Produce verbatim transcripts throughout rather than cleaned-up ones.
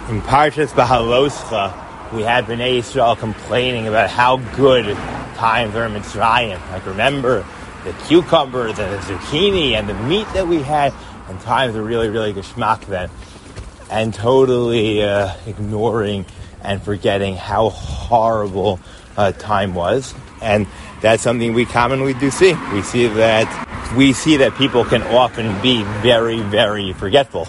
In Parshas Bahaloscha, we had Bnei Yisrael complaining about how good times are in Mitzrayim. Like, remember the cucumber, the zucchini, and the meat that we had, and times were really, really geschmack then. And totally uh, ignoring and forgetting how horrible uh, time was. And that's something we commonly do see. We see that we see that people can often be very, very forgetful.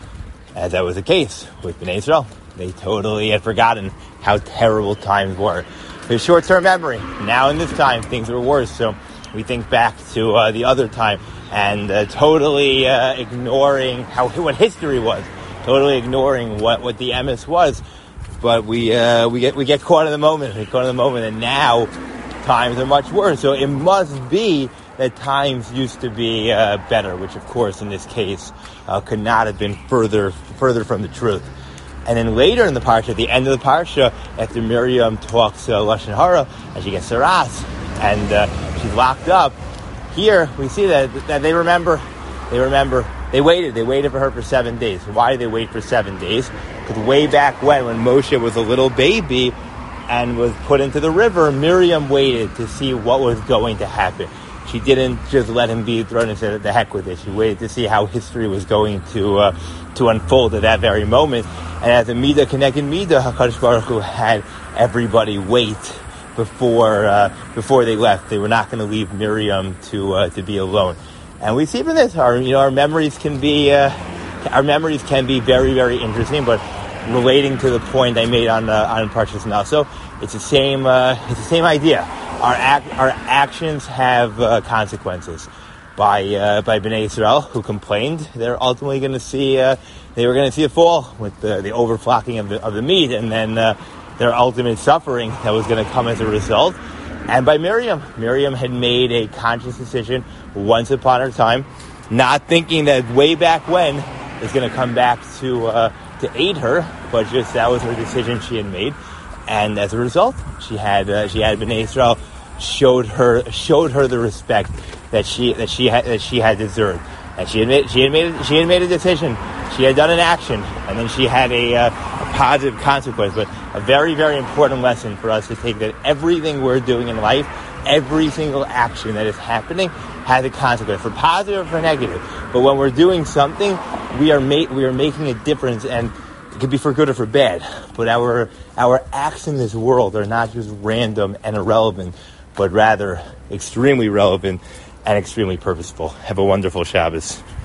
As that was the case with Bnei Yisrael. They totally had forgotten how terrible times were. There's short-term memory. Now in this time, things were worse. So we think back to uh, the other time and uh, totally uh, ignoring how what history was. Totally ignoring what, what the M S was. But we uh, we get we get caught in the moment. We get caught in the moment, and now times are much worse. So it must be that times used to be uh, better, which of course in this case uh, could not have been further further from the truth. And then later in the parsha, at the end of the parsha, after Miriam talks uh, lashon hara and she gets saras and uh, she's locked up, here we see that that they remember, they remember, they waited, they waited for her for seven days. Why did they wait for seven days? Because way back when, when Moshe was a little baby and was put into the river, Miriam waited to see what was going to happen. She didn't just let him be thrown into the heck with it. She waited to see how history was going to uh, to unfold at that very moment. And as a Midah connected Midah, HaKadosh Baruch Hu had everybody wait before uh, before they left. They were not going to leave Miriam to uh, to be alone. And we see from this, our you know our memories can be uh, our memories can be very, very interesting. But relating to the point I made on uh, on Parshas Naso, it's the same uh, it's the same idea. Our act, our actions have uh, consequences. By uh, by Bnei Yisrael, who complained, they're ultimately going to see uh, they were going to see a fall with the, the overflocking of the of the meat, and then uh, their ultimate suffering that was going to come as a result. And by Miriam, Miriam had made a conscious decision once upon her time, not thinking that way back when it's going to come back to uh, to aid her, but just that was her decision she had made, and as a result, she had uh, she had Bnei Yisrael showed her showed her the respect that she that she had that she had deserved, and she had made she had made she had made a decision, she had done an action, and then she had a, uh, a positive consequence. But a very, very important lesson for us to take, that everything we're doing in life, every single action that is happening has a consequence, for positive or for negative. But when we're doing something, we are ma- we are making a difference, and it could be for good or for bad. But our our acts in this world are not just random and irrelevant, but rather extremely relevant and extremely purposeful. Have a wonderful Shabbos.